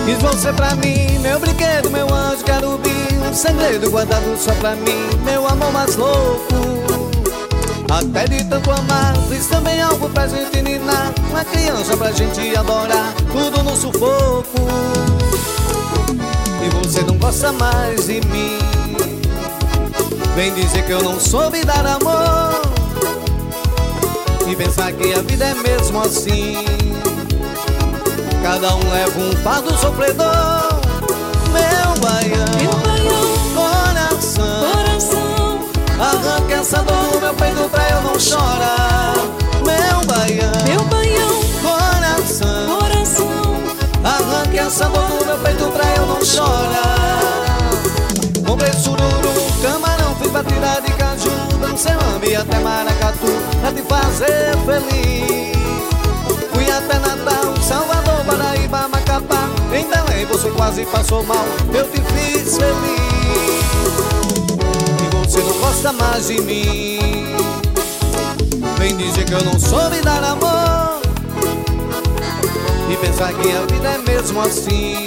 Diz você pra mim, meu brinquedo, meu anjo querubim, um segredo guardado só pra mim, meu amor mais louco. Até de tanto amar, fiz também algo pra gente ninar, uma criança pra gente adorar, tudo no sufoco. E você não gosta mais de mim, vem dizer que eu não soube dar amor, e pensar que a vida é mesmo assim, cada um leva um fardo sofredor. Meu baião, coração, arranca essa dor do meu peito pra eu não chorar. Meu baião, coração, arranca essa dor do meu peito pra eu não chorar. Comprei sururu, camarão, fui pra tirar de caju, dancei lambe até maracatu pra te fazer feliz. Fui até Natal, Salvador, Paraíba, Macapá, em Belém você quase passou mal, eu te fiz feliz. E você não gosta mais de mim, vem dizer que eu não soube dar amor, e pensar que a vida é mesmo assim,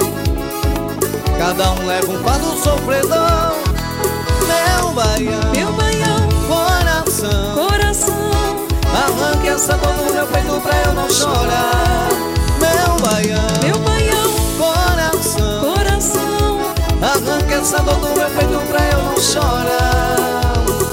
cada um leva um fardo sofredor. Meu baião, coração, Coração, arranque essa dor do meu peito pra eu não chorar.